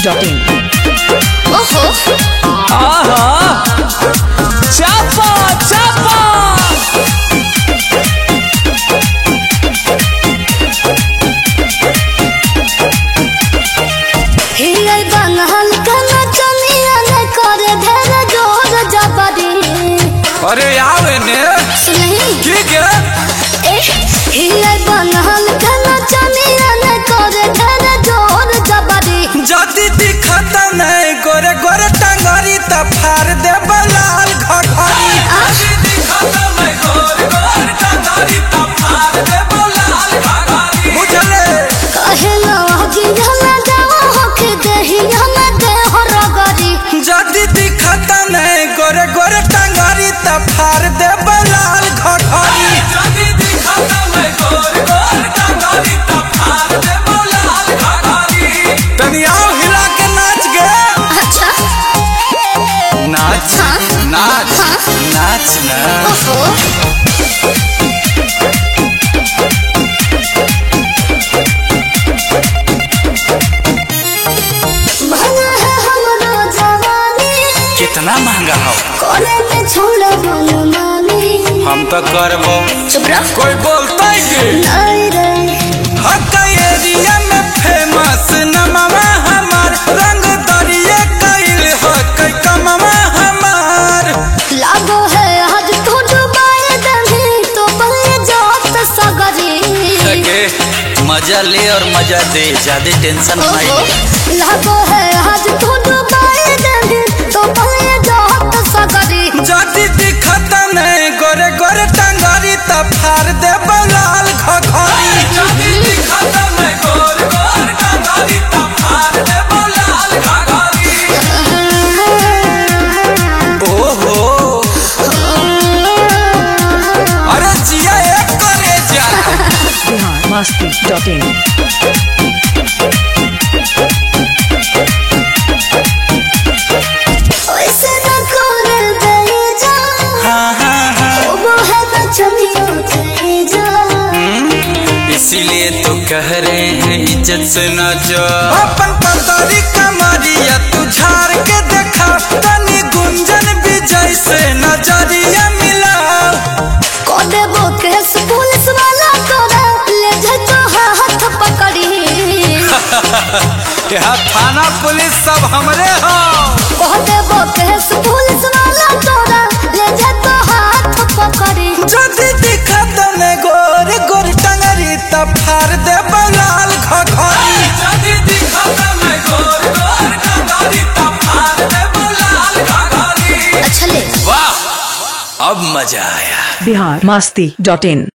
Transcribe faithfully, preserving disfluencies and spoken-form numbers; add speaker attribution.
Speaker 1: Dot in.
Speaker 2: ओहो
Speaker 3: आहा चापा चापा
Speaker 2: हिलै बनहल कना चनिया ने कर धर जोर जबरी।
Speaker 3: अरे आवे ने
Speaker 2: सुनही
Speaker 3: की के
Speaker 2: ए हिलै बनहल कना चनिया ने कर धर जोर जबरी।
Speaker 3: जदी दिखत नहीं गोरे गोरे टंगरी त फाड़ दे बलाल घघरी। जदी दिखत नहीं गोरे गोरे टंगरी त फाड़ दे बलाल घघरी। बुझले
Speaker 2: कहे न कि हम जाओ हक देही हम दे हो रगरी।
Speaker 3: जदी दिखत नहीं गोरे गोरे टंगरी त फाड़ दे बलाल घघरी। जदी दिखत नहीं गोरे गोरे टंगरी त फाड़ दे बलाल घघरी। तनियाओ हिला के नाच गे।
Speaker 2: अच्छा
Speaker 3: नाच
Speaker 2: हाँ?
Speaker 3: नाच
Speaker 2: हाँ?
Speaker 3: नाच ना
Speaker 2: ओहो भला है हमरो जवानी
Speaker 3: कितना महंगा हो
Speaker 2: करे में छोड़ मनमानी।
Speaker 3: हम तो करबो
Speaker 2: चुप रह
Speaker 3: कोई बोलता है कि
Speaker 2: नहीं रे
Speaker 3: हक एरिया में फेमस नमवा हमार रंग दरिया कैल हक कमवा हमार।
Speaker 2: लागो है आज तो डुबाए दही तो बहे जात सगरी।
Speaker 3: के मजा ले और मजा दे ज्यादा टेंशन
Speaker 2: ओहो
Speaker 3: नहीं।
Speaker 2: लागो है आज तो डुबाए दही तो बहे जात सगरी।
Speaker 3: जदी दिखत नहीं गोरे गोरे टंगरी त फाड़ दे बलाल घघरी। जदी दिखत नहीं गोरे गोरे टंगरी त फाड़ दे बलाल घघरी। ओहो अरे जिया एक करे जा
Speaker 1: बिहार मस्ती डॉट इन।
Speaker 2: वैसे न कर दे जा
Speaker 3: हाँ हाँ हाँ
Speaker 2: वो है न चलियो ते जा।
Speaker 3: इसीलिए तो कह रहे हैं इज्जत से न जा। अपन पतरी कमरिया तू झाड़ के देखा तनी गुंजन विजय से नजरिया मिला।
Speaker 2: को देबो केस पुलिस वाला तोरा ले जाए तो हाथ पकड़ी।
Speaker 3: यहाँ थाना पुलिस सब हमरे हो।
Speaker 2: को देबो केस पुलिस वाला तोरा ले जाए तो हाथ पकड़ी।
Speaker 3: जदी दिखत ने गोर गोर टंगरी त फाड़ दे बलाल घघरी। जदी दिखत ने गोर गोर टंगरी त फाड़ दे बलाल घघरी।
Speaker 2: अच्छा ले
Speaker 3: वाह अब मजा आया।
Speaker 1: बिहार मस्ती डॉट इन।